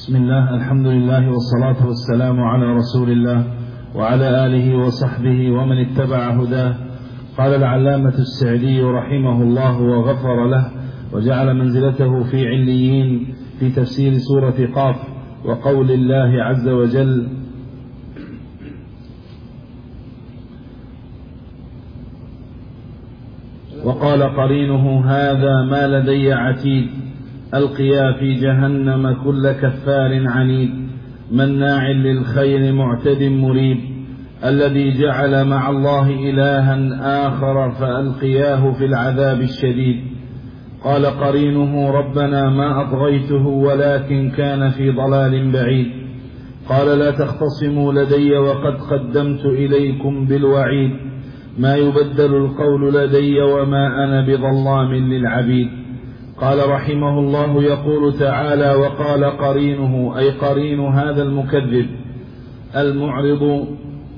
بسم الله، الحمد لله والصلاة والسلام على رسول الله وعلى آله وصحبه ومن اتبع هداه. قال العلامة السعدي رحمه الله وغفر له وجعل منزلته في عليين في تفسير سورة قاف وقول الله عز وجل: وقال قرينه هذا ما لدي عتيد ألقيا في جهنم كل كفار عنيد مناع للخير معتد مريب الذي جعل مع الله إلها آخر فألقياه في العذاب الشديد. قال قرينه ربنا ما أطغيته ولكن كان في ضلال بعيد. قال لا تختصموا لدي وقد قدمت إليكم بالوعيد ما يبدل القول لدي وما أنا بظلام للعبيد. قال رحمه الله يقول تعالى: وقال قرينه أي قرين هذا المكذب المعرض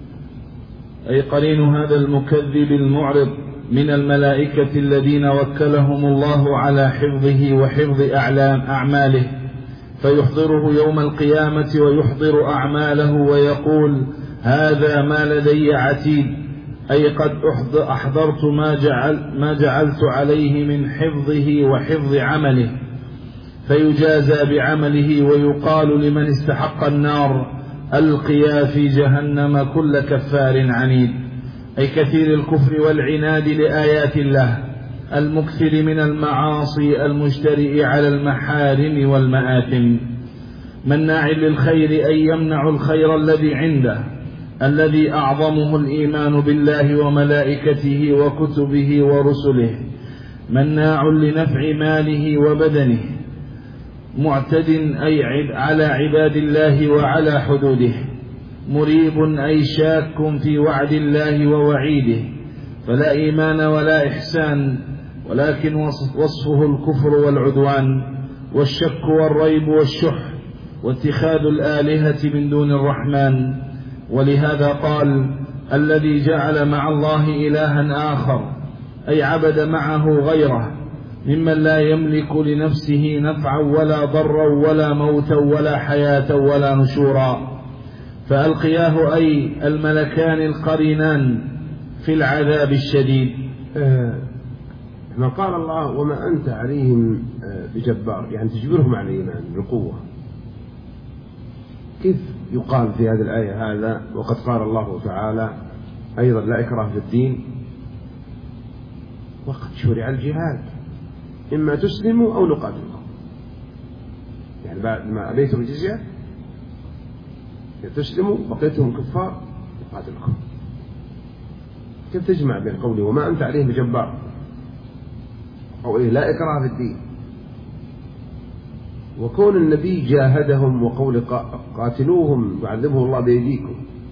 أي قرين هذا المكذب المعرض من الملائكة الذين وكلهم الله على حفظه وحفظ أعماله، فيحضره يوم القيامة ويحضر أعماله ويقول: هذا ما لدي عتيد، أي قد أحضرت ما جعلت عليه من حفظه وحفظ عمله، فيجازى بعمله. ويقال لمن استحق النار: ألقيا في جهنم كل كفار عنيد، أي كثير الكفر والعناد لآيات الله المكثر من المعاصي المجترئ على المحارم والمآثم. مناع للخير أي يمنع الخير الذي عنده الذي أعظمه الإيمان بالله وملائكته وكتبه ورسله. مناع لنفع ماله وبدنه. معتد أي على عباد الله وعلى حدوده. مريب أي شاك في وعد الله ووعيده، فلا إيمان ولا إحسان، ولكن وصفه الكفر والعدوان والشك والريب والشح واتخاذ الآلهة من دون الرحمن. ولهذا قال: الذي جعل مع الله إلها آخر، أي عبد معه غيره ممن لا يملك لنفسه نفعا ولا ضرا ولا موتا ولا حياة ولا نشورا. فألقياه أي الملكان القرينان في العذاب الشديد. ما قال الله: وما أنت عليهم بجبار، يعني تجبرهم على الإيمان بالقوة. كيف يقال في هذه الآية هذا وقد قال الله تعالى أيضا: لا إكراه في الدين وقد شرع الجهاد إما تسلموا أو نقاتلكم. يعني بعد ما أبيتم الجزية تسلموا بقيتم كفار نقاتلكم. كيف تجمع بين قوله وما أنت عليه بجبار وقوله لا إكراه في الدين، وكون النبي جاهدهم وقول قاتلوهم يعذبهم الله بأيديكم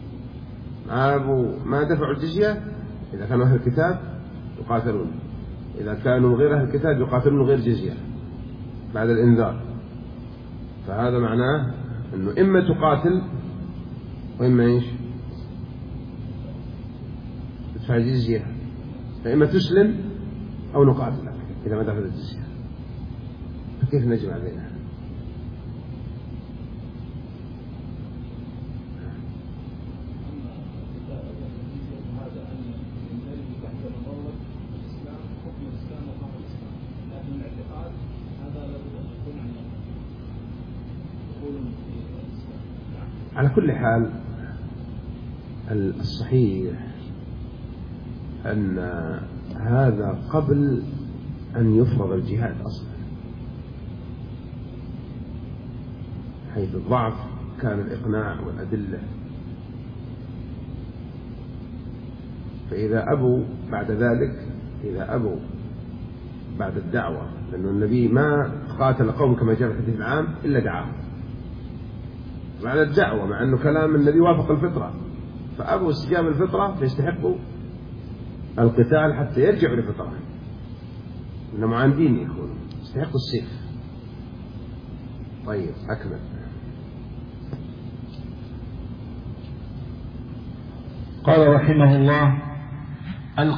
ما دفعوا الجزية؟ إذا كانوا أهل الكتاب يقاتلون، إذا كانوا غير أهل الكتاب يقاتلون غير جزية بعد الإنذار. فهذا معناه أنه إما تقاتل وإما إيش؟ تدفع الجزية، فإما تسلم أو نقاتلك إذا ما دفعت الجزية. فكيف نجمع بينها؟ على كل حال الصحيح أن هذا قبل أن يفرض الجهاد أصلا، حيث الضعف كان الإقناع والأدلة. فإذا أبوا بعد ذلك، إذا أبوا بعد الدعوة، لأن النبي ما قاتل قوم كما جاء في الحديث العام إلا دعاهم بعد الدعوة، مع أنه كلام النبي وافق الفطرة، فأبوا استجابة الفطرة فيستحقوا القتال حتى يرجعوا لفطرة. إنهم معاندين يكونوا يستحقوا السيف. طيب أكمل. قال رحمه الله: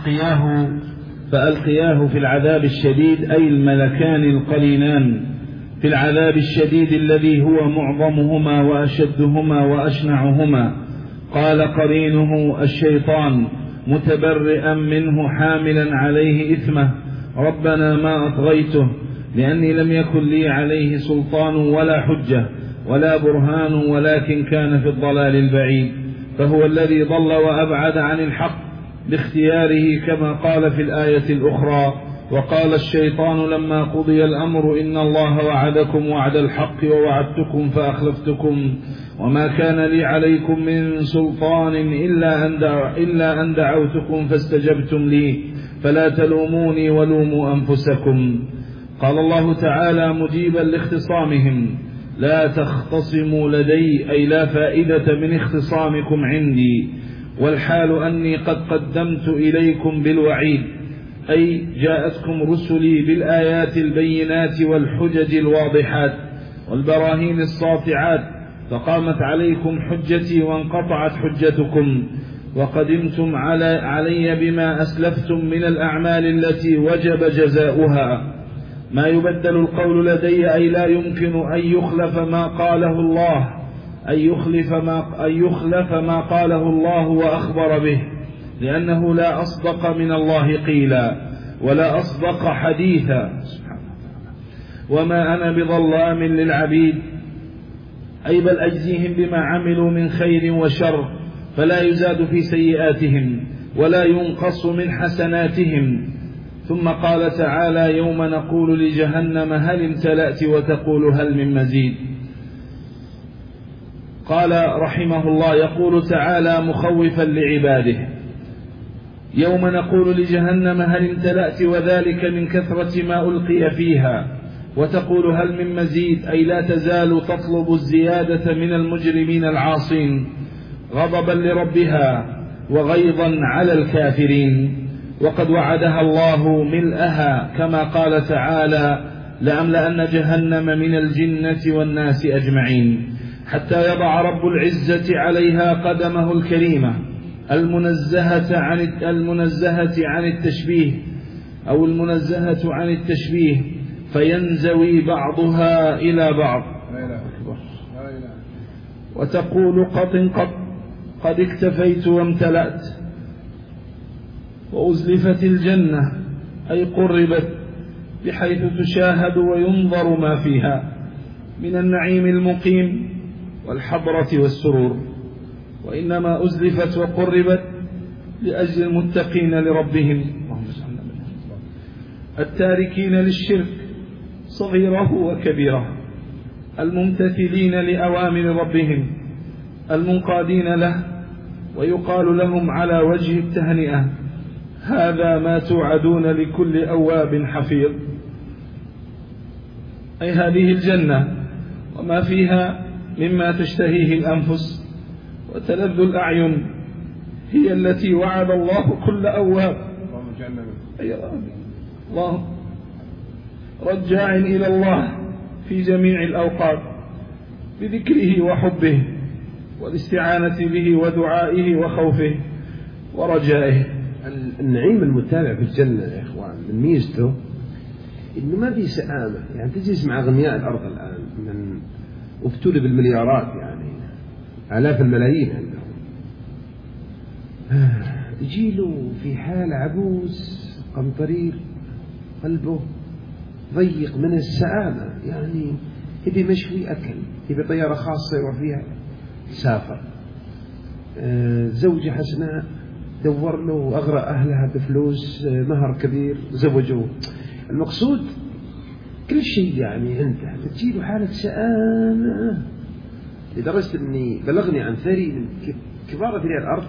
فألقياه في العذاب الشديد، أي الملكان القرينان في العذاب الشديد الذي هو معظمهما وأشدهما وأشنعهما. قال قرينه الشيطان متبرئا منه حاملا عليه إثمه: ربنا ما أطغيته لأني لم يكن لي عليه سلطان ولا حجة ولا برهان، ولكن كان في الضلال البعيد، فهو الذي ضل وأبعد عن الحق باختياره كما قال في الآية الأخرى: وقال الشيطان لما قضي الأمر إن الله وعدكم وعد الحق ووعدتكم فأخلفتكم وما كان لي عليكم من سلطان إلا أن دعوتكم فاستجبتم لي فلا تلوموني ولوموا أنفسكم. قال الله تعالى مجيبا لاختصامهم: لا تختصموا لدي، أي لا فائدة من اختصامكم عندي، والحال أني قد قدمت إليكم بالوعيد، أي جاءتكم رسلي بالآيات البينات والحجج الواضحات والبراهين الساطعات، فقامت عليكم حجتي وانقطعت حجتكم، وقدمتم علي بما أسلفتم من الأعمال التي وجب جزاؤها. ما يبدل القول لدي، أي لا يمكن أن يخلف ما قاله الله، أن يخلف ما قاله الله وأخبر به، لأنه لا أصدق من الله قيلا ولا أصدق حديثا، وما أنا بظلام للعبيد، أي بل أجزيهم بما عملوا من خير وشر، فلا يزاد في سيئاتهم ولا ينقص من حسناتهم. ثم قال تعالى: يوم نقول لجهنم هل امتلأت وتقول هل من مزيد. قال رحمه الله: يقول تعالى مخوفا لعباده: يوم نقول لجهنم هل امتلأت، وذلك من كثرة ما ألقي فيها، وتقول هل من مزيد، أي لا تزال تطلب الزيادة من المجرمين العاصين، غضبا لربها وغيظا على الكافرين. وقد وعدها الله ملأها كما قال تعالى: لأملأن جهنم من الجنة والناس أجمعين، حتى يضع رب العزة عليها قدمه الكريمة المنزهة عن التشبيه، أو المنزهة عن التشبيه، فينزوي بعضها إلى بعض، وتقول قد اكتفيت وامتلأت. وأزلفت الجنة، أي قربت، بحيث تشاهد وينظر ما فيها من النعيم المقيم والحضرة والسرور، وإنما أزلفت وقربت لأجل المتقين لربهم التاركين للشرك صغيره وكبيره، الممتثلين لأوامر ربهم المنقادين له، ويقال لهم على وجه التهنئة: هذا ما توعدون لكل أواب حفيظ. أي هذه الجنة وما فيها مما تشتهيه الأنفس وتلذ الأعين هي التي وعد الله كل أواب، الله رجاع إلى الله في جميع الأوقات بذكره وحبه والاستعانة به ودعائه وخوفه ورجائه. النعيم المتابع في الجنة يا إخوان من ميزته إنه ما في سآمة، يعني تجلس مع أغنياء الأرض الآن من ابتلوا بالمليارات، يعني آلاف الملايين عندهم، يجيله في حال عبوس قمطرير قلبه ضيق من السآمة، يعني يبي مشوي أكل، يبي طيارة خاصة يروح فيها سافر، زوجة حسناء دور له وأغرى أهلها بفلوس، مهر كبير زوجوه. المقصود كل شيء يعني عنده، تجيله حالة سآمة لدرجة أني بلغني عن ثري من كبار ثري الأرض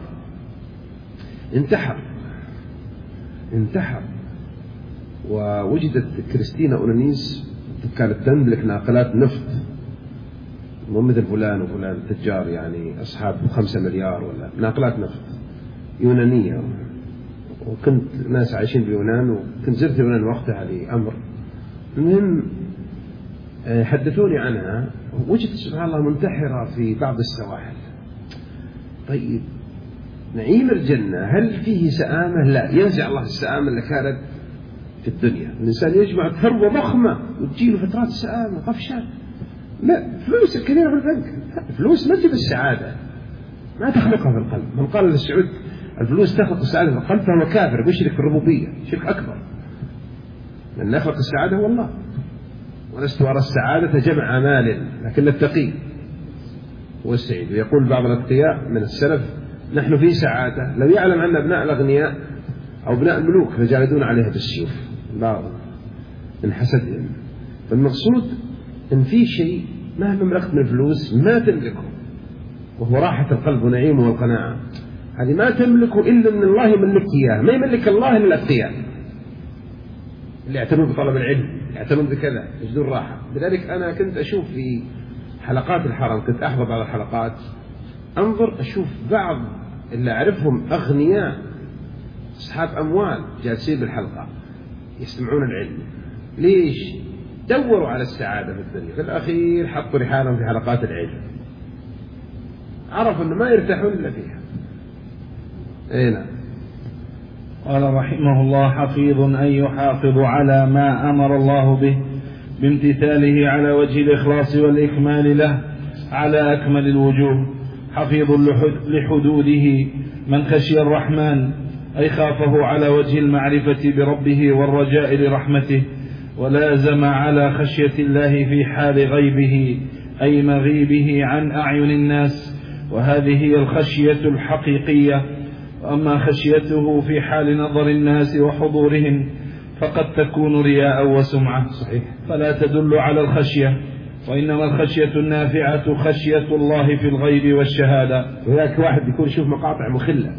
انتحر، ووجدت كريستينا أونانيس كانت تملك ناقلات نفط، مو مثل فلان وفلان تجار يعني أصحاب 5 مليار ولا ناقلات نفط يونانية. وكنت ناس عايشين بيونان، وكنت زرت يونان وقتها لأمر. المهم حدثوني عنها، وجدت سبحان الله منتحرة في بعض السواحل. طيب نعيم الجنة هل فيه سآمة؟ لا، ينزع الله السآمة اللي كانت في الدنيا. الإنسان يجمع ثروة ضخمة وتجيله فترات سآمة وطفشان. لا، فلوس الكثيرة في البنك، الفلوس ما تجيب السعادة، ما تخلقها في القلب. من قال للسعود الفلوس تخلق السعادة في القلب فهو كافر ويشرك في الربوبية شرك أكبر، لأن يخلق السعادة هو الله. ولست أرى السعادة جمع مال، لكن التقي هو السعيد. ويقول بعض الأتقياء من السلف نحن في سعادة لو يعلم أن أبناء الأغنياء أو أبناء الملوك لجالدون عليها بالسيوف بعض من حسدهم. فالمقصود أن في شيء مهما ملكت من الفلوس ما تملكه، وهو راحة القلب ونعيمه والقناعة. هذه ما تملكه إلا من الله يملك إياه، ما يملك الله إلا الأتقياء اللي يعتنون بطلب العلم، يعتنون بكذا، يجدون راحة. لذلك أنا كنت أشوف في حلقات الحرم، كنت أحضر بعض الحلقات، أنظر أشوف بعض اللي أعرفهم أغنياء أصحاب أموال جالسين بالحلقة يستمعون العلم. ليش؟ دوروا على السعادة في الدنيا، في الأخير حطوا رحالهم في حلقات العلم، عرفوا أنه ما يرتاحون إلا فيها. نعم. قال رحمه الله: حفيظ أن يحافظ على ما أمر الله به بامتثاله على وجه الإخلاص والإكمال له على أكمل الوجوه. حفيظ لحدوده من خشي الرحمن، أي خافه على وجه المعرفة بربه والرجاء لرحمته، ولازم على خشية الله في حال غيبه، أي مغيبه عن أعين الناس، وهذه هي الخشية الحقيقية. وأما خشيته في حال نظر الناس وحضورهم فقد تكون رياء وسمعة، صحيح، فلا تدل على الخشية، وإنما الخشية النافعة خشية الله في الغيب والشهادة. وذلك واحد يكون يشوف مقاطع مخلة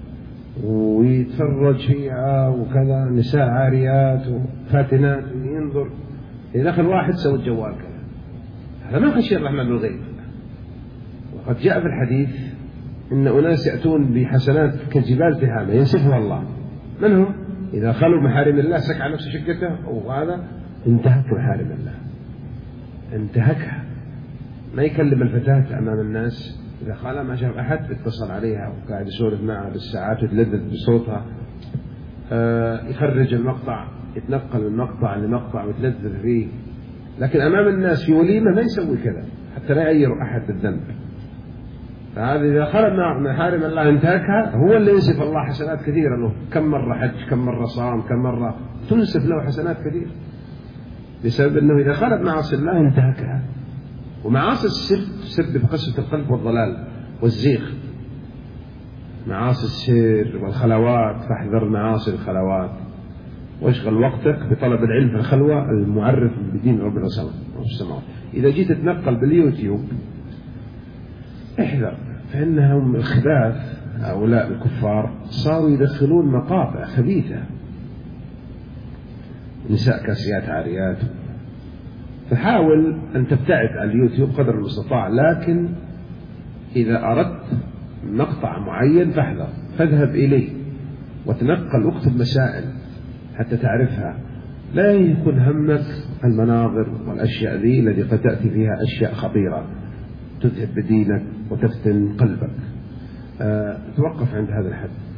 ويتفرج فيها وكذا، نساء عاريات وفاتنات، وينظر إذا دخل واحد سوى الجوال كذا، هذا ما خشية الرحمن بالغيب. وقد جاء في الحديث إن أناس يأتون بحسنات كجبال تهامة ينسفها الله. من هم؟ إذا خلوا محارم الله سك على نفس شقته وهذا انتهك محارم الله، انتهكها. ما يكلم الفتاة أمام الناس، إذا خالها ما شاف أحد اتصل عليها وقاعد يسولف معها بالساعات ويتلذذ بصوتها. يخرج المقطع، يتنقل من مقطع لمقطع ويتلذذ فيه، لكن أمام الناس في وليمة ما يسوي كذا حتى لا يعير أحد بالذنب. فهذا إذا خرج محارم الله انتهكها، هو اللي ينسف الله حسنات كثيرة له. كم مرة حج، كم مرة صام، كم مرة تنسف له حسنات كثيرة، بسبب أنه إذا خرج معاصي الله انتهكها. ومعاصي السر تسبب قسوة القلب والضلال والزيغ. معاصي السر والخلوات، فاحذر معاصي الخلوات، واشغل وقتك بطلب العلم في الخلوة المعرف بدين ربنا السماوات. إذا جيت تتنقل باليوتيوب احذر، فإنهم الخباث هؤلاء الكفار صاروا يدخلون مقاطع خبيثة، نساء كاسيات عاريات. فحاول أن تبتعد عن اليوتيوب قدر المستطاع، لكن إذا أردت مقطع معين فاحذر، فاذهب إليه وتنقل، واكتب مسائل حتى تعرفها. لا يكون همك المناظر والأشياء ذي التي قد تأتي فيها أشياء خطيرة تذهب بدينك وتفتن قلبك. توقف عند هذا الحد.